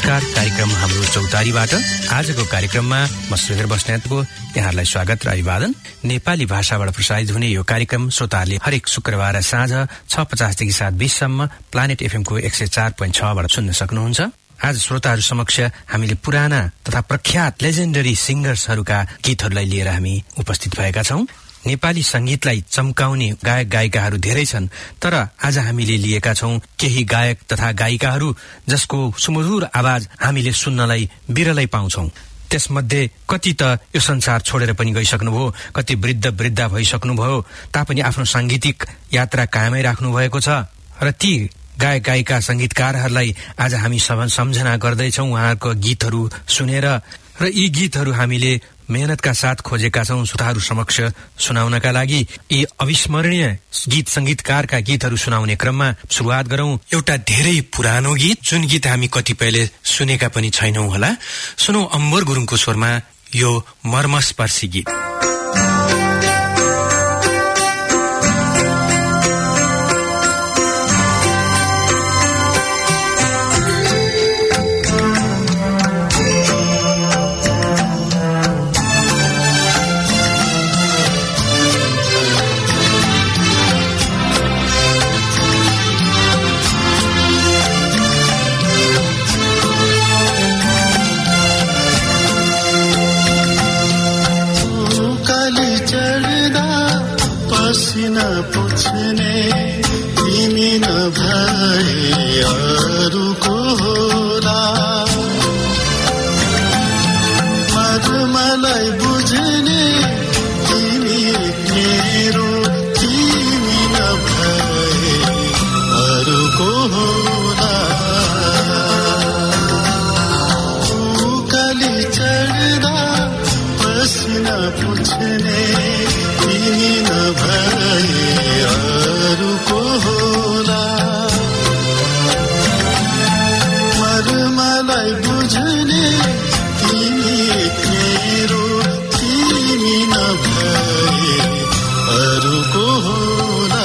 नमस्कार, कार्यक्रम हाम्रो चौतारीबाट आजको कार्यक्रममा म श्रीधर बस्नेतको यहाँलाई स्वागत र अभिवादन। नेपाली भाषाबाट प्रसारित हुने यो कार्यक्रम श्रोताहरूले हरेक शुक्रबार साँझ 6:50 देखि 7:20 सम्म प्लानेट एफएमको 104.6 बाट सुन्न सक्नुहुन्छ। आज श्रोताहरू समक्ष हामीले पुराना तथा प्रख्यात लेजेन्डरी सिंगर्सहरूका गीतहरूलाई लिएर हामी उपस्थित भएका छौं। नेपाली संगीतलाई चम्काउने गायक गायिकाहरू धेरै छन्, तर आज हामीले लिएका छौं केही गायक तथा गायिकाहरू जसको सुमधुर आवाज हामीले सुन्नलाई बिरलै पाउँछौं। त्यसमध्ये कति त यो संसार छोडेर पनि गइसक्नुभयो, कति वृद्ध भइसक्नुभयो तापनि आफ्नो सांगीतिक यात्रा कायमै राख्नु भएको छ। र ती गायक गायिका संगीतकारहरूलाई आज हामी सम्झना गर्दैछौं उहाँहरूको गीतहरू सुनेर। र यी गीतहरू हामीले मेहनतका साथ खोजेका छौं श्रोताहरू समक्ष सुनाउनका लागि। यी अविस्मरणीय गीत संगीतकारका गीतहरू सुनाउने क्रममा शुरुआत गरौं एउटा धेरै पुरानो गीत, जुन गीत हामी कतिपयले सुनेका पनि छैनौं होला। सुनौ अम्बर गुरुङको स्वरमा यो मर्मस्पर्शी गीत। पुछ्ने तिमी नभए अरूको होला, मलाई बुझ्ने तिमी मेरो, तिमी नभए अरूको होला। उकाली चढ्दा पसिना पुछ्ने तिमी नभए अरूको होला, मलाई बुझ्ने तिमी मेरो, तिमी नभए अरूको होला।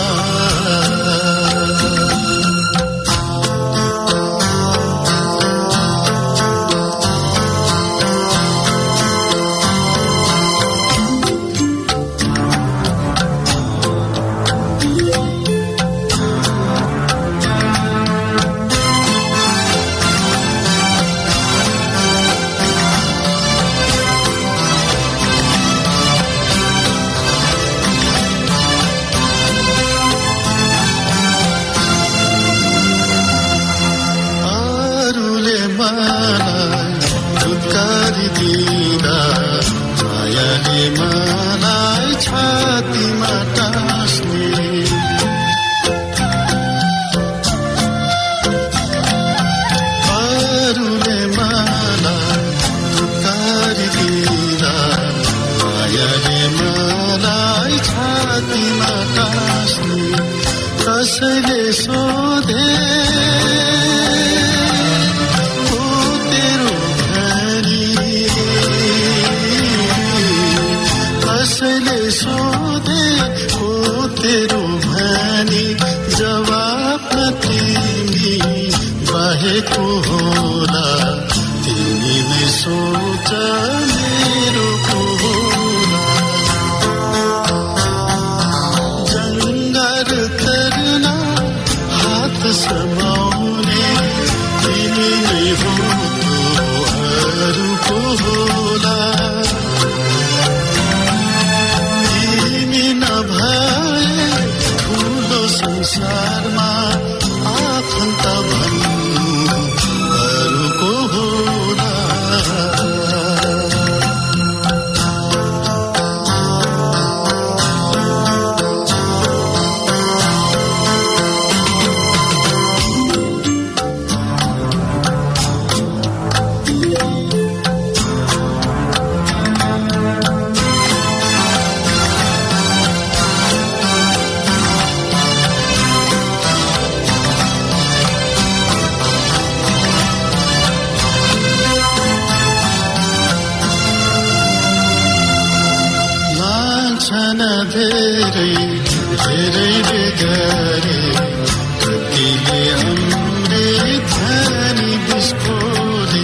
कसैले सोधे ओ तेरो भनी, कसैले सोधे ओ तेरो भनी, जवाब तिमी बाहेको होला, तिमी नै सोच मेरो को होला। जङ्गर तर्न हात समाउने तिमी नै हो, अरूको होला, तिमी नभए ठुलो संसारमा आफन्त भन्नु अरूको होला। धेरै बेगरे कतिले अमृत खानी बिस्फोरे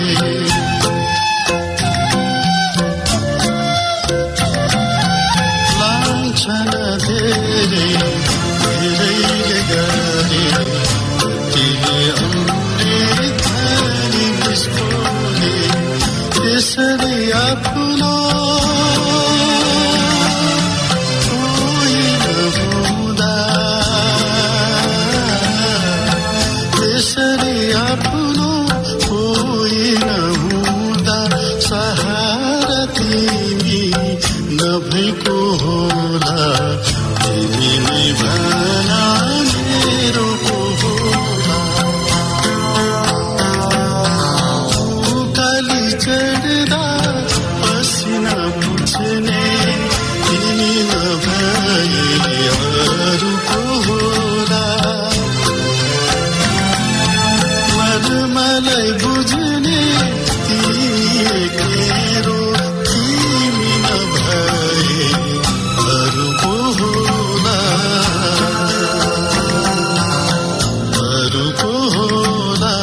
आफ्नो कोही नहुँदा सहारा तिमी नभएको होला तिमी नै भना मेरो पो होला उकाली चढ्दा पसिना पुछ्ने तिमी नभए अरूको होला मलाई बुझ्ने तिमी तेरो तिमी नभए अरूको होला अरूको होला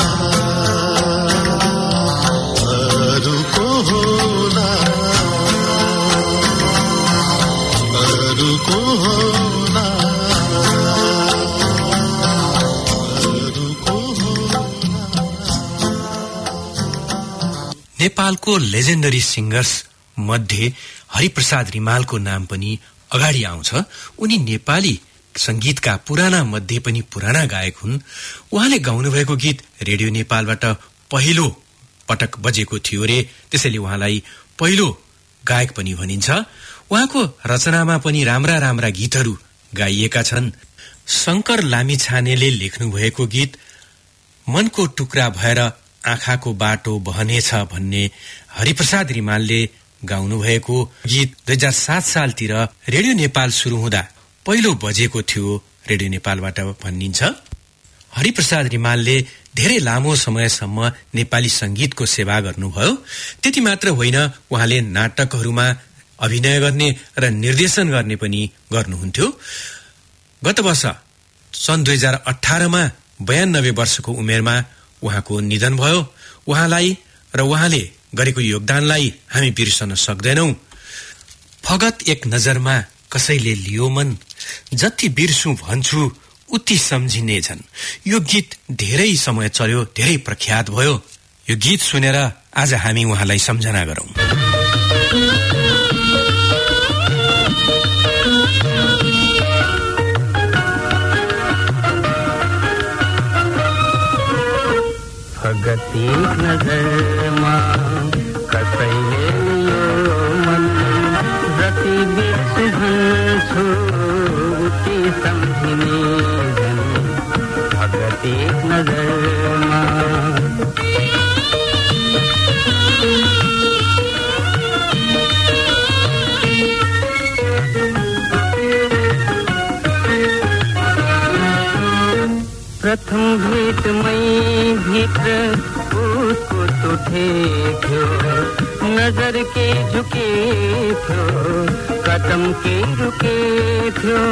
अरूको होला अरूको होला नेपालको लेजेन्डरी सिंगर्स मध्ये हरिप्रसाद रिमालको नाम पनि अगाडि आउँछ। उनी नेपाली संगीतका पुराना मध्ये पनि पुराना गायक हुन्। उहाँले गाउनुभएको गीत रेडियो नेपालबाट पहिलो पटक बजेको थियो रे, त्यसैले उहाँलाई पहिलो गायक पनि भनिन्छ। उहाँको रचनामा पनि राम्रा राम्रा गीतहरू गाइएका छन्। शंकर लामिछानेले लेख्नुभएको गीत मनको टुक्रा भएर आँखाको बाटो बहनेछ भन्ने हरिप्रसाद रिमालले गाउनुभएको गीत 2007 सालतिर रेडियो नेपाल सुरु हुँदा पहिलो बजेको थियो रेडियो नेपालबाट भनिन्छ। हरिप्रसाद रिमालले धेरै लामो समयसम्म नेपाली संगीतको सेवा गर्नुभयो। त्यति मात्र होइन, उहाँले नाटकहरूमा अभिनय गर्ने र निर्देशन गर्ने पनि गर्नुहुन्थ्यो। गत वर्ष सन् 2018 मा 92 वर्षको उमेरमा उहाँको निधन भयो। उहाँलाई र उहाँले गरेको योगदानलाई हामी बिर्सन सक्दैनौं। फगत एक नजरमा कसैले लियो मन, जति बिर्सु भन्छु उति सम्झिने छन्। यो गीत धेरै समय चल्यो, धेरै प्रख्यात भयो। यो गीत सुनेर आज हामी उहाँलाई सम्झना गरौं। फगत एक नजरमा कसैले लियो मन, जति बिर्सु भन्छु उति सम्झिने झन्। फगत एक नजरमा प्रथम भेटमै भित्र उसको टुटे थियो, नजर के झुके थियो, कदम के रुके थियो।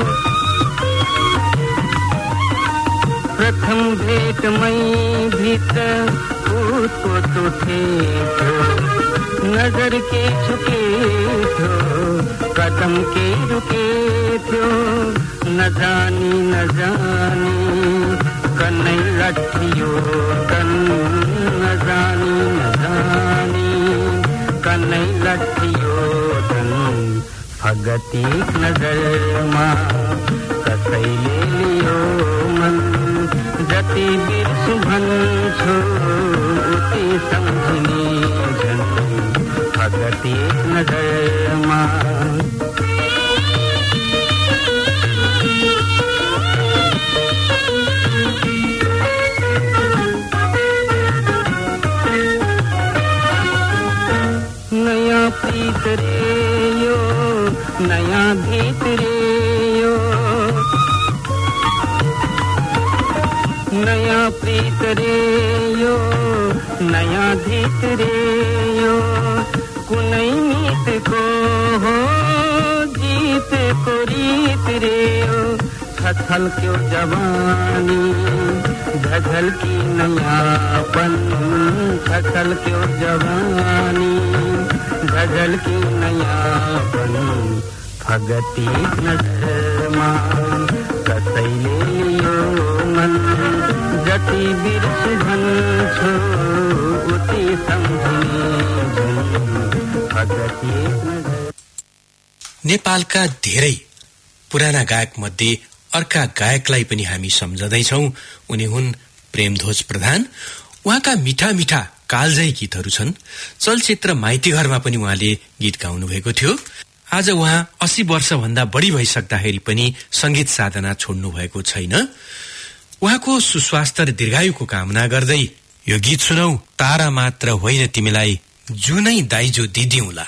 प्रथम भेटमै भित्र उसको टुटे थियो, नजर के झुके थियो, कदम के रुके थियो। न जानी न जानी कन्नै लट्ठियो तन, न जानी न जानी कन्नै लट्ठियो तन। फगत एक नजरमा कसैले लियो मन, जति बिर्सु भन्छु उति सम्झिने झन्। फगत एक नजरमा नयाँ प्रीत रे यो, नयाँ भीत रे यो, नयाँ प्रीत रे यो, नयाँ भीत रे यो। कुनै मीत को हो जीत को रीत रे यो। छछल क्यों जवानी झझल की नयापन, छछल क्यों जवानी झझल की नयापन। फगत एक नजरमा कसैले लियो मन, जति बिर्सु भन्छु उति सम्झिने झन्। फगत एक नजर। नेपालका धेरै पुराना गायक मध्ये अर्का गायकलाई पनि हामी सम्झदैछौं। उनी हुन् प्रेमध्वज प्रधान। उहाँका मिठा मिठा कालजयी गीतहरू छन्। चलचित्र माइतीघरमा पनि उहाँले गीत गाउनु भएको थियो। आज उहाँ 80 वर्षभन्दा बढी भइसक्दाखेरि पनि संगीत साधना छोड्नु भएको छैन। उहाँको सुस्वास्थ्य र दीर्घायुको कामना गर्दै यो गीत सुनौ। तारा मात्र होइन तिमीलाई जुनै दाइजो दिदिउला।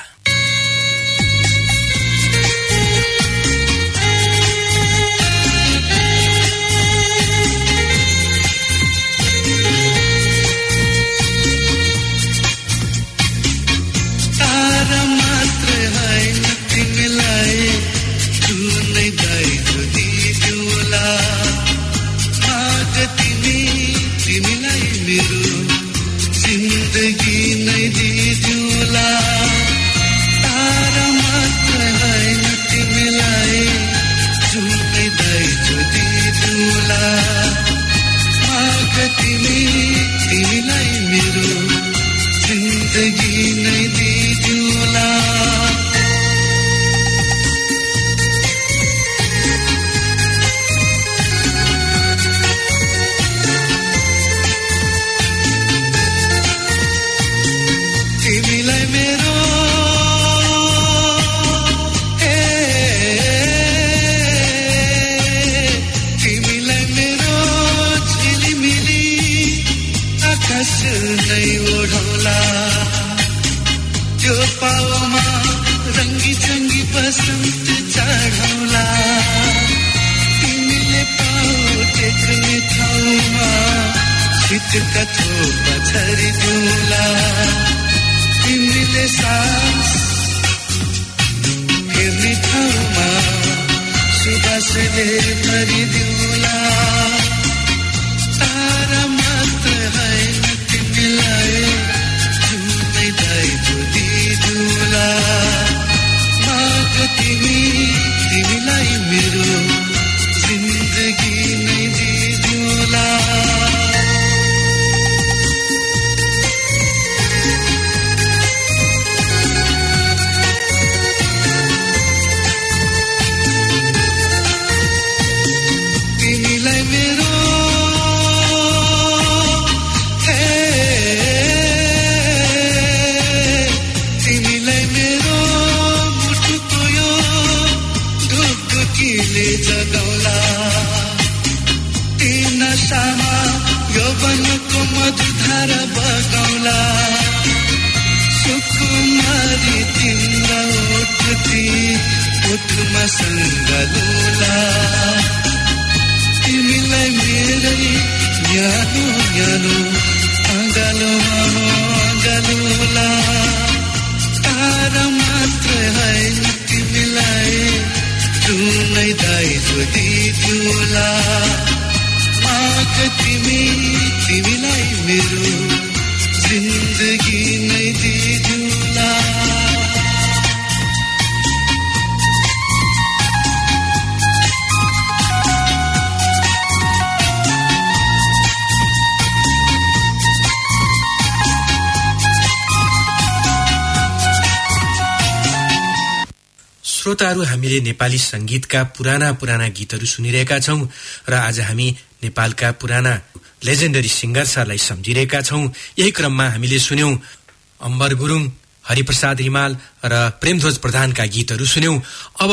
श्रोताहरू, हामीले नेपाली संगीतका पुराना गीतहरू सुनिरहेका छौं र आज हामी नेपालका पुराना लेजेन्डरी सिंगर्सहरूलाई सम्झिरहेका छौं। यही क्रममा हामीले सुन्यौं अम्बर गुरुङ, हरिप्रसाद रिमाल र प्रेमध्वज प्रधानका गीतहरू सुन्यौं। अब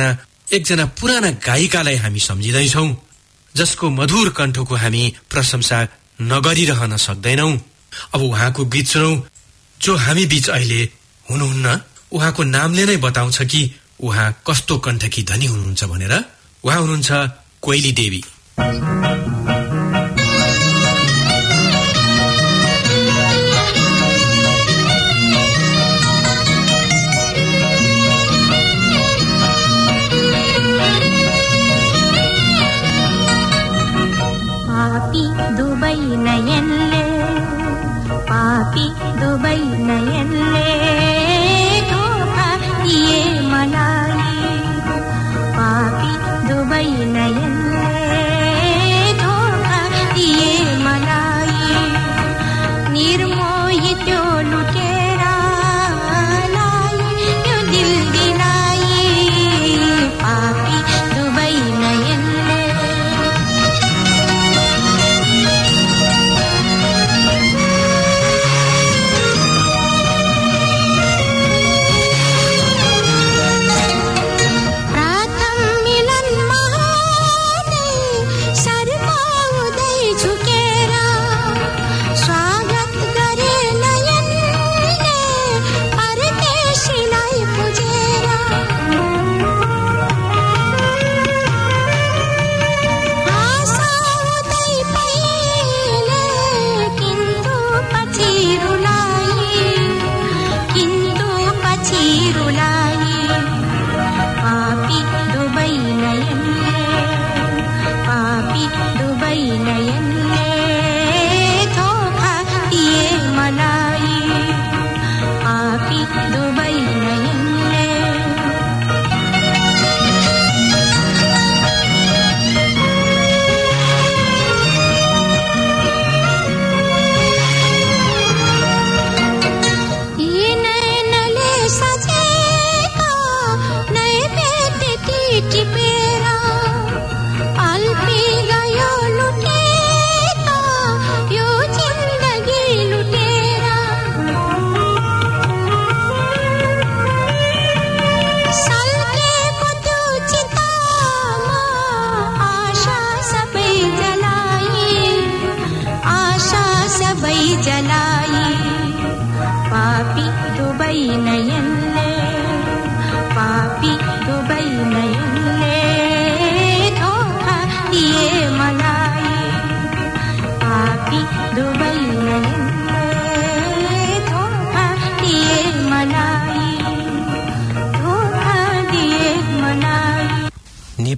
एकजना पुराना गायिकालाई हामी सम्झिँदैछौं, जसको मधुर कण्ठको हामी प्रशंसा नगरिरहन सक्दैनौं। अब उहाँको गीत सुनौं, जो हामी बीच अहिले हुनुहुन्न। उहाँको नामले नै बताउँछ कि उहाँ कस्तो कण्ठकी धनी हुनुहुन्छ भनेर। उहाँ हुनुहुन्छ कोइली देवी। पापी दुबै नयनले, पापी दुबै नयनले धोका दिए मलाई, पापी दुबै नयनले धोका दिए मलाई, निर्मोही त्यो लुटेरालाई त्यो दिल दिलाई, पापी दुबै नयनले।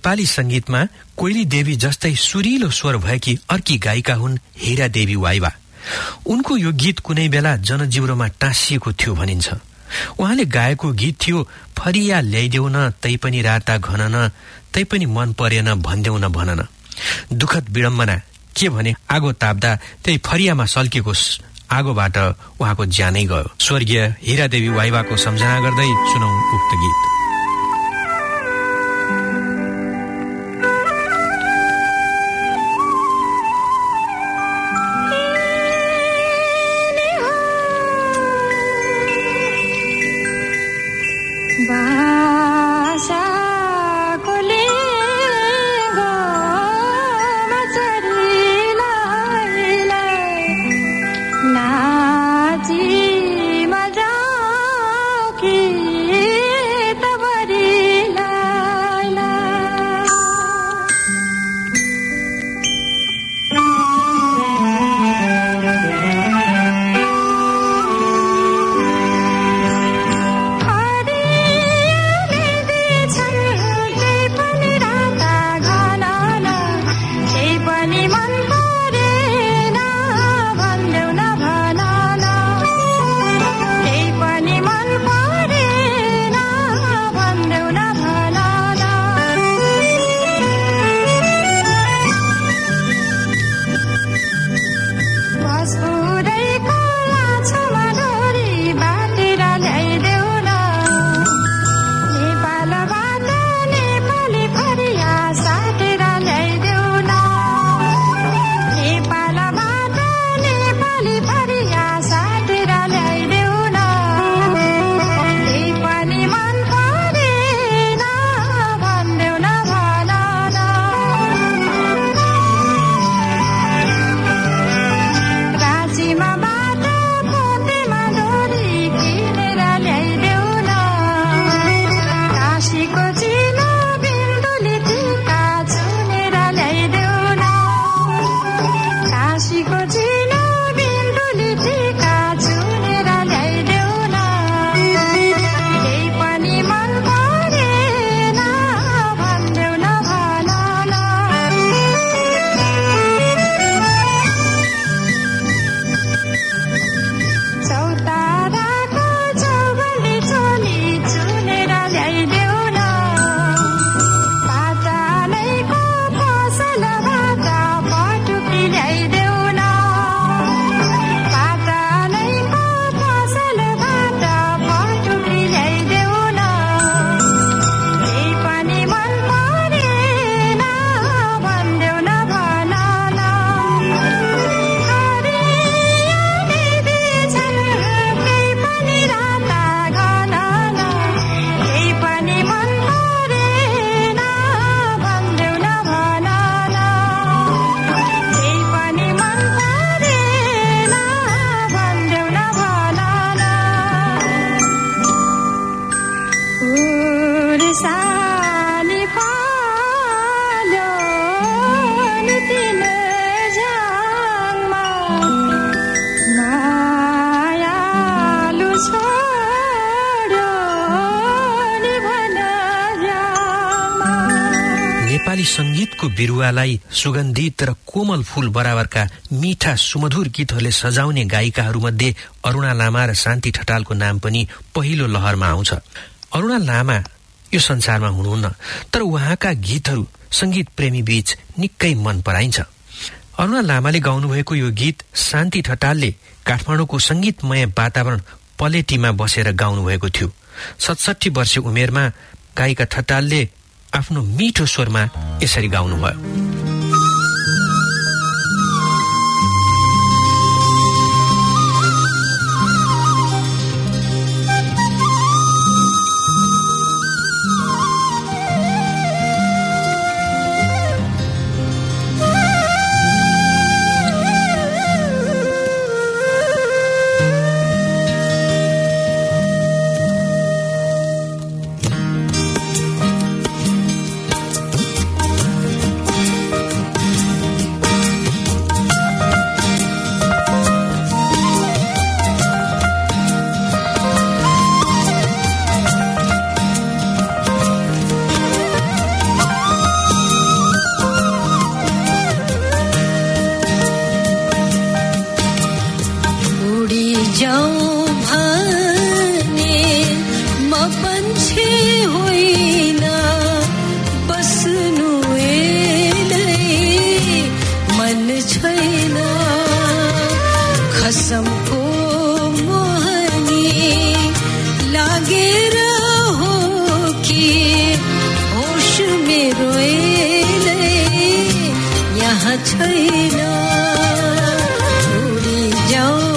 नेपाली संगीतमा कोइली देवी जस्तै सुरिलो स्वर भएकी अर्की गायिका हुन् हीरा देवी वाइवा। उनको यो गीत कुनै बेला जनजीवनमा टाँसिएको थियो भनिन्छ। उहाँले गाएको गीत थियो, फरिया ल्याइदेऊ न तैपनि राता घन न, तैपनि मन परेन भन्देऊ न भन न। दुखद विडम्बना के भने आगो ताप्दा त्यही फरियामा सल्केको आगोबाट उहाँको ज्यानै गयो। स्वर्गीय हीरा देवी वाइवाको सम्झना गर्दै सुनौ उक्त गीत। संगीतको बिरुवालाई सुगन्धित र कोमल फूल बराबरका मीठा सुमधुर गीतहरूले सजाउने गायिकाहरूमध्ये अरुणा लामा र शान्ति ठटालको नाम पनि पहिलो लहरमा आउँछ। अरुणा लामा यो संसारमा हुनुहुन्न, तर उहाँका गीतहरू संगीत प्रेमी बीच निकै मन पराइन्छ। अरुणा लामाले गाउनुभएको यो गीत शान्ति ठटालले काठमाडौँको संगीतमय वातावरण पलेटीमा बसेर गाउनुभएको थियो। 67 वर्ष उमेरमा गायिका ठटालले आफ्नो मिठो स्वरमा यसरी गाउनुभयो। जाऊँ भने म पन्छे होइन बस्नु मन छैन खसमको मोहनी लागेर हो कि होश मेरो यहाँ छैन उडी जाऊ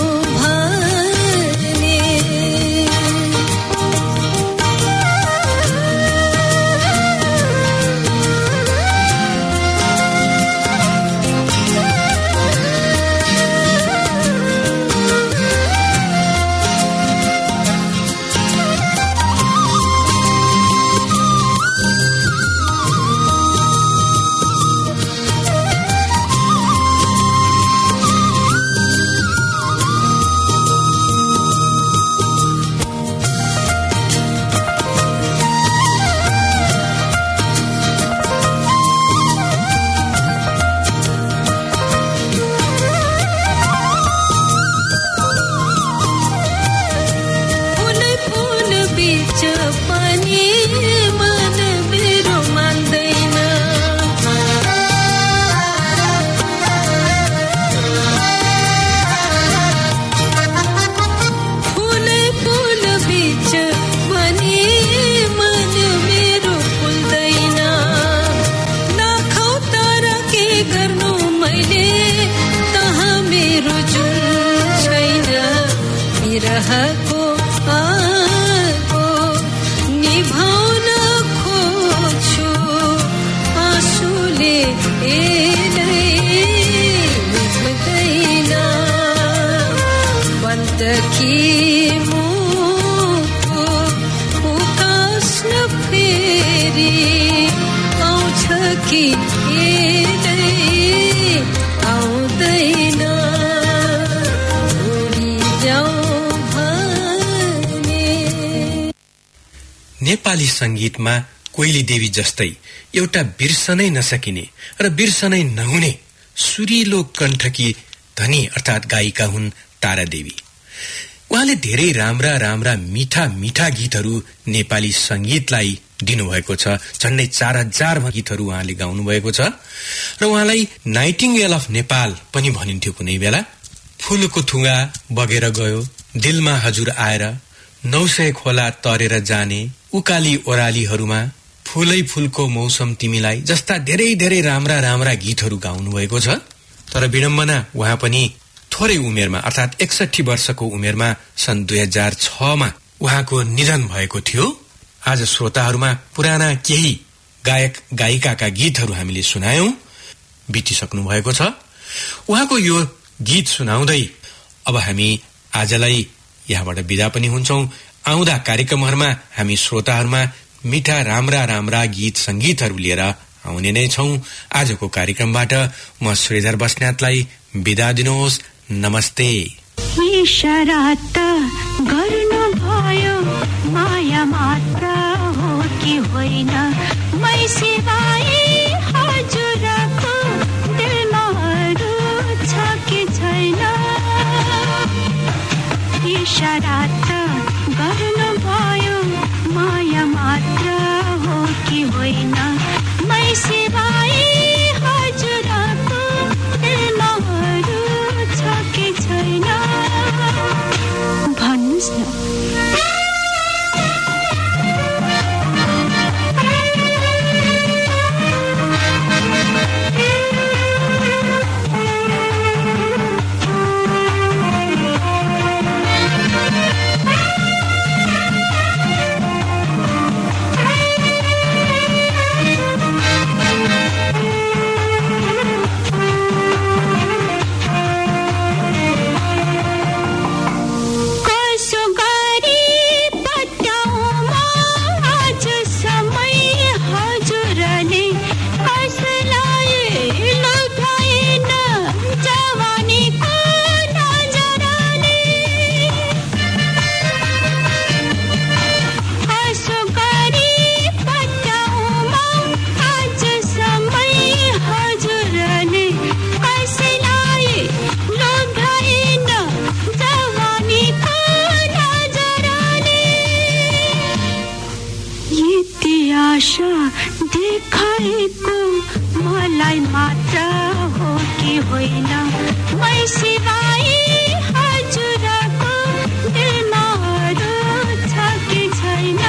नेपाली संगीतमा कोइली देवी जस्तै एउटा बिर्सनै नसकिने र बिर्सनै नहुने सुरिलो कण्ठकी धनी अर्थात गायिका हुन् तारा देवी। उहाँले धेरै राम्रा राम्रा मिठा मिठा गीतहरू नेपाली संगीतलाई दिनुभएको छ। झन्डै 4000 गीतहरू उहाँले गाउनु भएको छ र उहाँलाई नाइटिङ्गेल अफ नेपाल पनि भनिन्थ्यो कुनै बेला। फूलको थुङ्गा बगेर गयो, दिलमा हजुर आएर, 900 खोला तरेर जाने, उकाली ओरालीहरूमा, फूलै फूलको मौसम तिमीलाई जस्ता धेरै धेरै राम्रा राम्रा गीतहरू गाउनु भएको छ। तर विडम्बना उहाँ पनि थोरै उमेरमा अर्थात 61 वर्षको उमेरमा सन् 2006 मा उहाँको निधन भएको थियो। आज श्रोताहरूमा पुराना केही गायक गायिकाका गीतहरू हामीले सुनायौं, बितिसक्नु भएको छ। उहाँको यो गीत सुनाउँदै अब हामी आजलाई यहाँबाट बिदा पनि हुन्छौं। आउँदा कार्यक्रमहरूमा हामी श्रोताहरूमा मिठा राम्रा राम्रा गीत संगीतहरू लिएर आउने नै छौं। आजको कार्यक्रमबाट म श्रीधर बस्नेतलाई बिदा दिनुहोस्। नमस्ते। इशारात गर्नु भयो माया मात्र हो कि होइन, मै सिवाय हजुरको दिलमा अरू छ कि छैन। इशारात गर्नु भयो माया मात्र हो कि होइन, मै सिवाय हजुरको दिलमा अरू छ कि छैन। भन्नुस् न। कि होइन मै सिवाय हजुरको दिलमा अरू छ कि छैन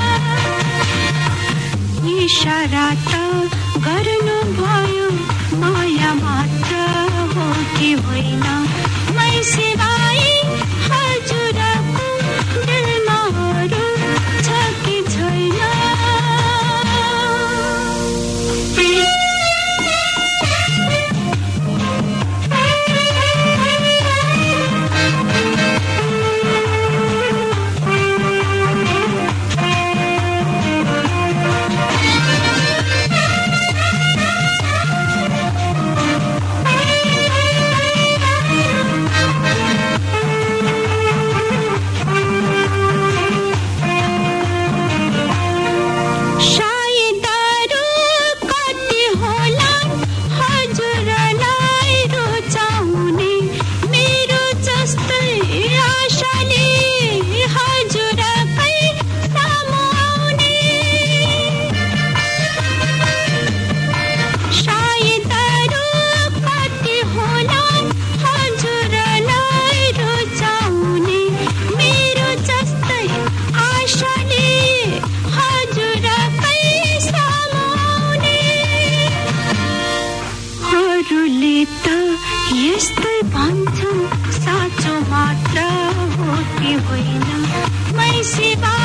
इशारा त गर्नु भयो माया मात्र हो कि होइन मै सिवाय हजुरको दिलमा अरू छ कि छैन यस्तै भन्छन् साँचो मात्र हो कि होइन मै सिवा